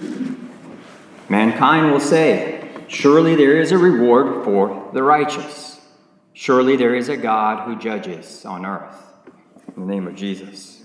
Mankind will say, surely there is a reward for the righteous. Surely there is a God who judges on earth. In the name of Jesus.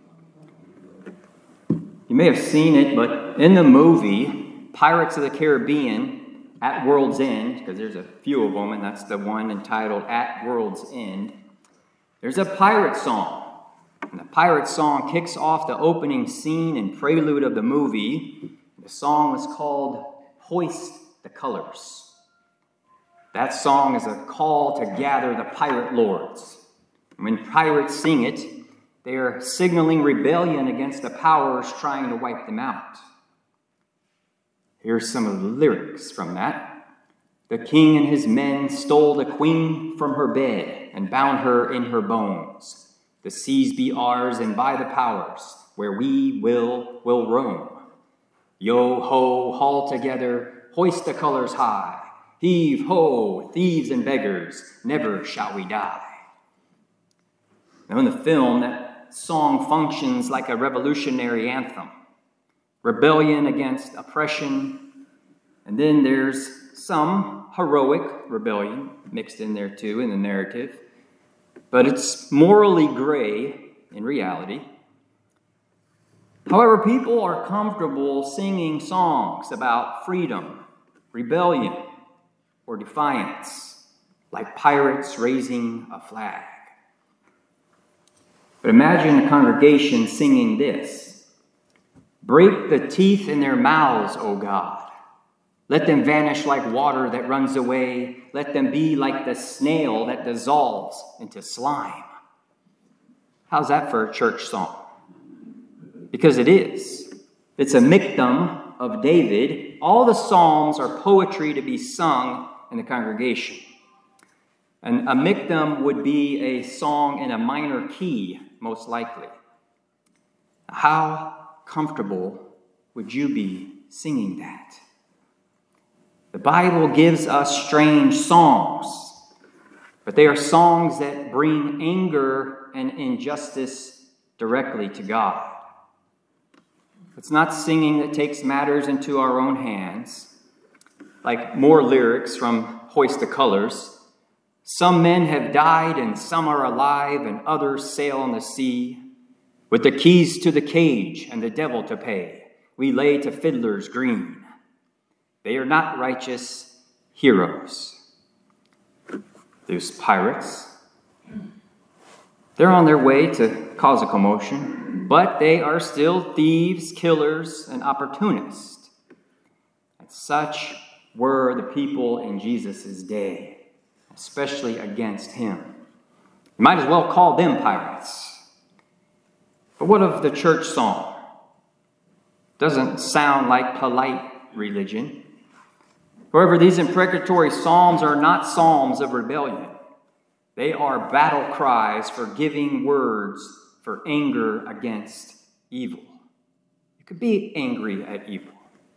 You may have seen it, but in the movie Pirates of the Caribbean at World's End, because there's a few of them, and that's the one entitled At World's End, there's a pirate song. And the pirate song kicks off the opening scene and prelude of the movie. The song is called Hoist the Colors. That song is a call to gather the pirate lords. When pirates sing it, they are signaling rebellion against the powers trying to wipe them out. Here's some of the lyrics from that. The king and his men stole the queen from her bed and bound her in her bones. The seas be ours, and by the powers where we will roam. Yo-ho, haul together, hoist the colors high. Heave-ho, thieves and beggars, never shall we die. Now in the film, that song functions like a revolutionary anthem. Rebellion against oppression. And then there's some heroic rebellion mixed in there too in the narrative. But it's morally gray in reality. However, people are comfortable singing songs about freedom, rebellion, or defiance, like pirates raising a flag. But imagine a congregation singing this. Break the teeth in their mouths, O God. Let them vanish like water that runs away. Let them be like the snail that dissolves into slime. How's that for a church song? Because it is. It's a miktam of David. All the psalms are poetry to be sung in the congregation. And a miktam would be a song in a minor key, most likely. How comfortable would you be singing that? The Bible gives us strange songs, but they are songs that bring anger and injustice directly to God. It's not singing that takes matters into our own hands, like more lyrics from Hoist the Colors. Some men have died and some are alive and others sail on the sea. With the keys to the cage and the devil to pay, we lay to fiddlers green. They are not righteous heroes. Those pirates, they're on their way to cause a commotion, but they are still thieves, killers, and opportunists. And such were the people in Jesus' day, especially against him. You might as well call them pirates. But what of the church song? Doesn't sound like polite religion. However, these imprecatory psalms are not psalms of rebellion. They are battle cries for giving words for anger against evil. You could be angry at evil.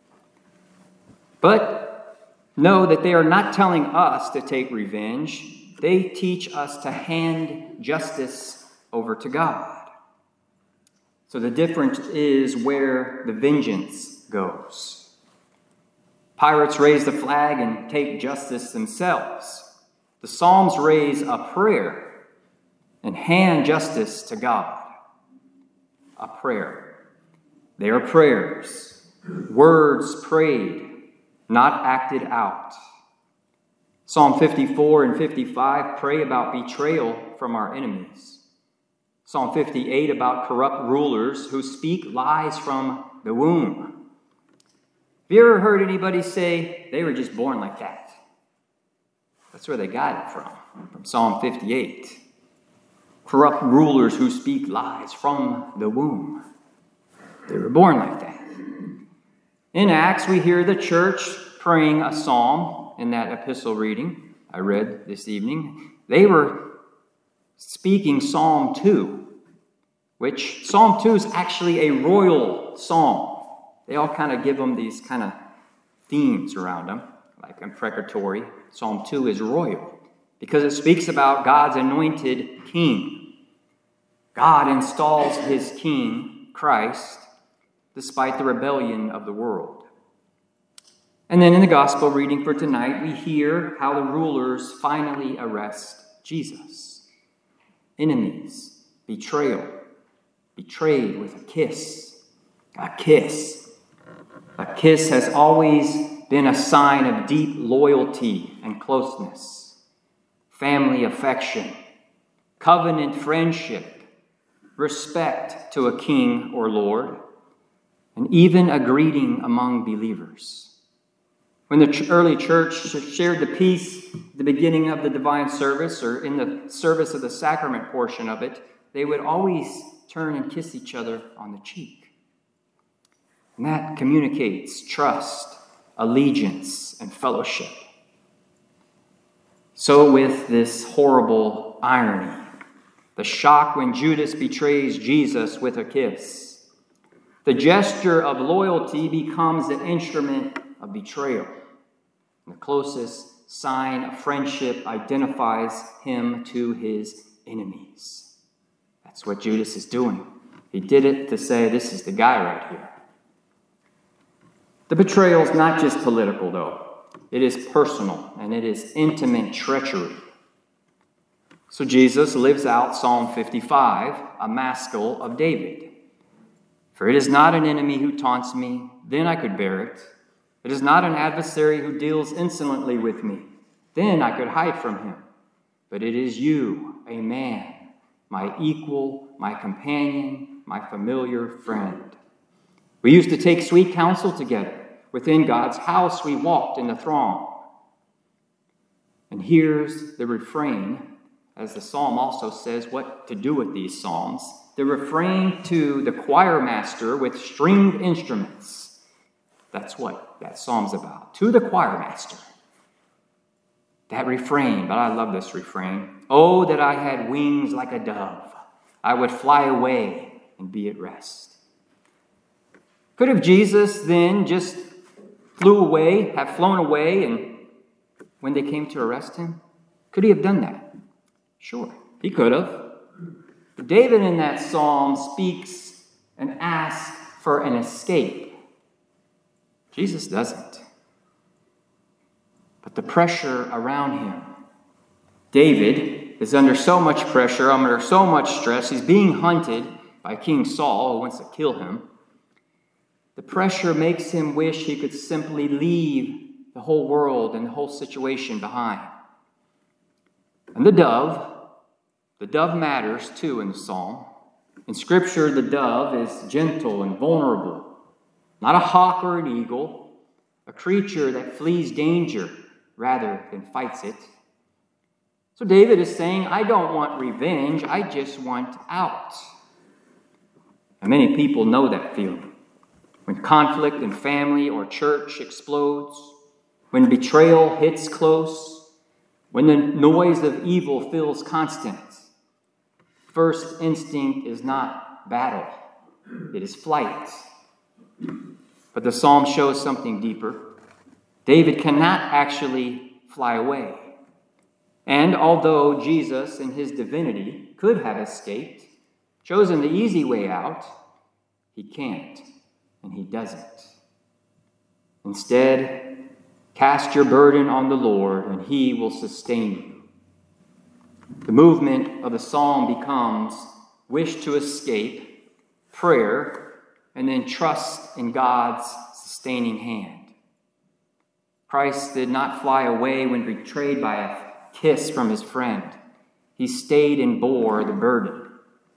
But know that they are not telling us to take revenge. They teach us to hand justice over to God. So the difference is where the vengeance goes. Pirates raise the flag and take justice themselves. The Psalms raise a prayer and hand justice to God. A prayer. They are prayers, words prayed, not acted out. Psalm 54 and 55 pray about betrayal from our enemies. Psalm 58 about corrupt rulers who speak lies from the womb. Have you ever heard anybody say they were just born like that? That's where they got it from Psalm 58. Corrupt rulers who speak lies from the womb. They were born like that. In Acts, we hear the church praying a psalm in that epistle reading I read this evening. They were speaking Psalm 2, which Psalm 2 is actually a royal psalm. They all kind of give them these kind of themes around them, like imprecatory. Psalm 2 is royal because it speaks about God's anointed king. God installs his king, Christ, despite the rebellion of the world. And then in the gospel reading for tonight, we hear how the rulers finally arrest Jesus. Enemies, betrayal, betrayed with a kiss. A kiss. A kiss has always been a sign of deep loyalty and closeness, family affection, covenant friendship, respect to a king or lord, and even a greeting among believers. When the early church shared the peace at the beginning of the divine service or in the service of the sacrament portion of it, they would always turn and kiss each other on the cheek. And that communicates trust, allegiance, and fellowship. So with this horrible irony, the shock when Judas betrays Jesus with a kiss. The gesture of loyalty becomes the instrument of betrayal. And the closest sign of friendship identifies him to his enemies. That's what Judas is doing. He did it to say, this is the guy right here. The betrayal is not just political, though. It is personal, and it is intimate treachery. So Jesus lives out Psalm 55, a maskil of David. For it is not an enemy who taunts me, then I could bear it. It is not an adversary who deals insolently with me, then I could hide from him. But it is you, a man, my equal, my companion, my familiar friend. We used to take sweet counsel together. Within God's house we walked in the throng. And here's the refrain, as the psalm also says what to do with these psalms. The refrain to the choir master with stringed instruments. That's what that psalm's about. To the choir master. That refrain, but I love this refrain. Oh, that I had wings like a dove. I would fly away and be at rest. Could have Jesus then just have flown away, and when they came to arrest him? Could he have done that? Sure, he could have. But David in that psalm speaks and asks for an escape. Jesus doesn't. But the pressure around him. David is under so much pressure, under so much stress. He's being hunted by King Saul, who wants to kill him. The pressure makes him wish he could simply leave the whole world and the whole situation behind. And the dove matters too in the psalm. In Scripture, the dove is gentle and vulnerable. Not a hawk or an eagle, a creature that flees danger rather than fights it. So David is saying, I don't want revenge, I just want out. And many people know that feeling. When conflict in family or church explodes, when betrayal hits close, when the noise of evil feels constant, first instinct is not battle, it is flight. But the psalm shows something deeper. David cannot actually fly away. And although Jesus in his divinity could have escaped, chosen the easy way out, he can't, and he doesn't. Instead, cast your burden on the Lord, and he will sustain you. The movement of the psalm becomes wish to escape, prayer, and then trust in God's sustaining hand. Christ did not fly away when betrayed by a kiss from his friend. He stayed and bore the burden.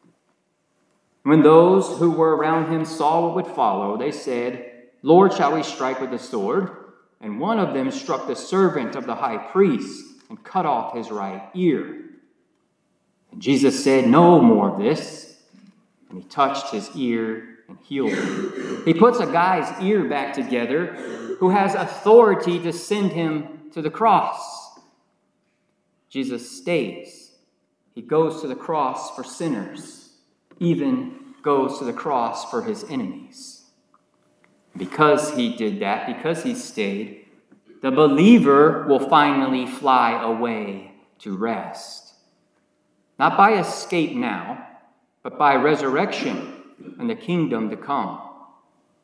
When those who were around him saw what would follow, they said, Lord, shall we strike with the sword? And one of them struck the servant of the high priest and cut off his right ear. And Jesus said, no more of this. And he touched his ear and healed him. He puts a guy's ear back together who has authority to send him to the cross. Jesus stays. He goes to the cross for sinners, even goes to the cross for his enemies. Because he did that, because he stayed, the believer will finally fly away to rest. Not by escape now, but by resurrection and the kingdom to come.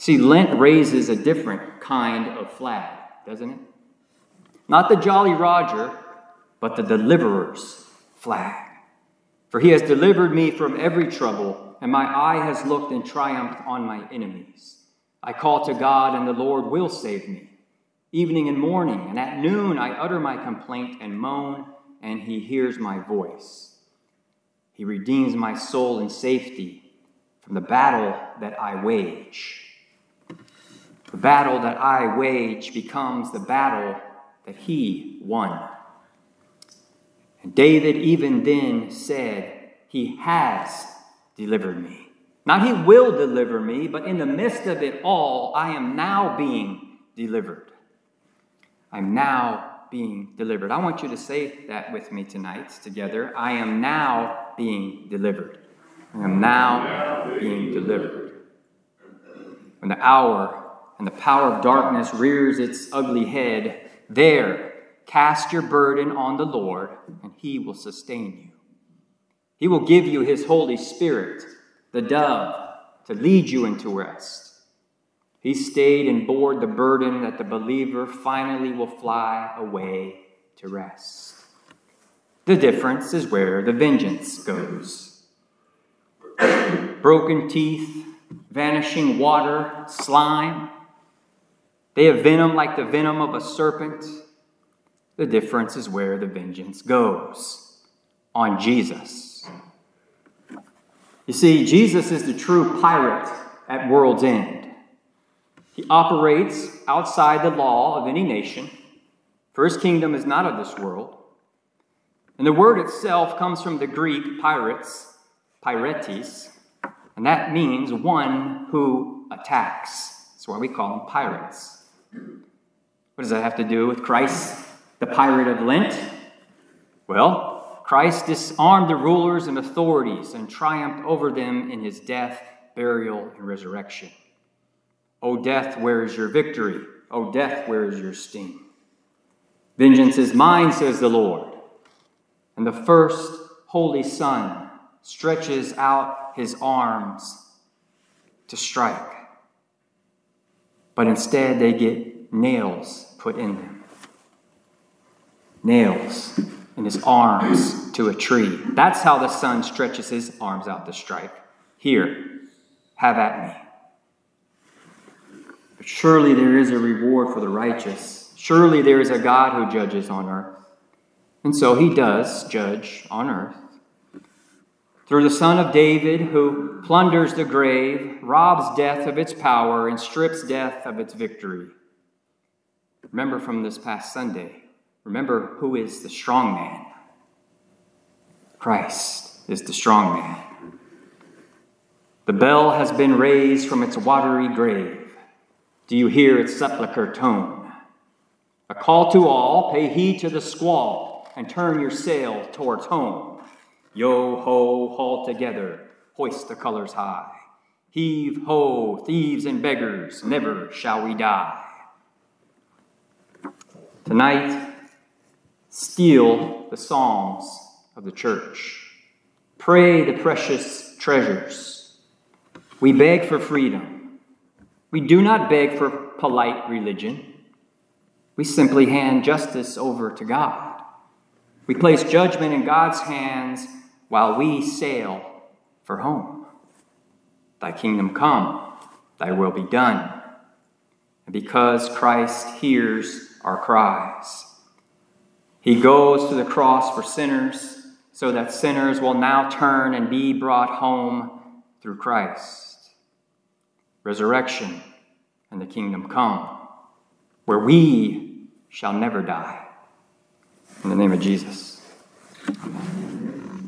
See, Lent raises a different kind of flag, doesn't it? Not the Jolly Roger, but the deliverer's flag. For he has delivered me from every trouble, and my eye has looked in triumph on my enemies. I call to God, and the Lord will save me. Evening and morning, and at noon I utter my complaint and moan, and he hears my voice. He redeems my soul in safety from the battle that I wage. The battle that I wage becomes the battle that he won. And David even then said, he has delivered me. Not he will deliver me, but in the midst of it all, I am now being delivered. I'm now being delivered. I want you to say that with me tonight together. I am now being delivered. I am now being delivered. When the hour and the power of darkness rears its ugly head, there, cast your burden on the Lord, and he will sustain you. He will give you his Holy Spirit, the dove, to lead you into rest. He stayed and bore the burden that the believer finally will fly away to rest. The difference is where the vengeance goes. Broken teeth, vanishing water, slime. They have venom like the venom of a serpent. The difference is where the vengeance goes. On Jesus. You see, Jesus is the true pirate at world's end. He operates outside the law of any nation, for his kingdom is not of this world. And the word itself comes from the Greek pirates, pirates, and that means one who attacks. That's why we call them pirates. What does that have to do with Christ, the pirate of Lent? Well, Christ disarmed the rulers and authorities and triumphed over them in his death, burial, and resurrection. O death, where is your victory? O death, where is your sting? Vengeance is mine, says the Lord. And the first Holy Son stretches out his arms to strike. But instead they get nails put in them. Nails in his arms to a tree. That's how the Son stretches his arms out to strike. Here, have at me. But surely there is a reward for the righteous. Surely there is a God who judges on earth. And so he does judge on earth. Through the Son of David, who plunders the grave, robs death of its power, and strips death of its victory. Remember from this past Sunday, remember who is the strong man. Christ is the strong man. The bell has been raised from its watery grave. Do you hear its sepulchre tone? A call to all, pay heed to the squall, and turn your sail towards home. Yo ho, haul together, hoist the colors high. Heave ho, thieves and beggars, never shall we die. Tonight, steal the psalms of the church. Pray the precious treasures. We beg for freedom. We do not beg for polite religion. We simply hand justice over to God. We place judgment in God's hands while we sail for home. Thy kingdom come, thy will be done. And because Christ hears our cries, he goes to the cross for sinners so that sinners will now turn and be brought home through Christ. Resurrection and the kingdom come, where we shall never die. In the name of Jesus. Amen.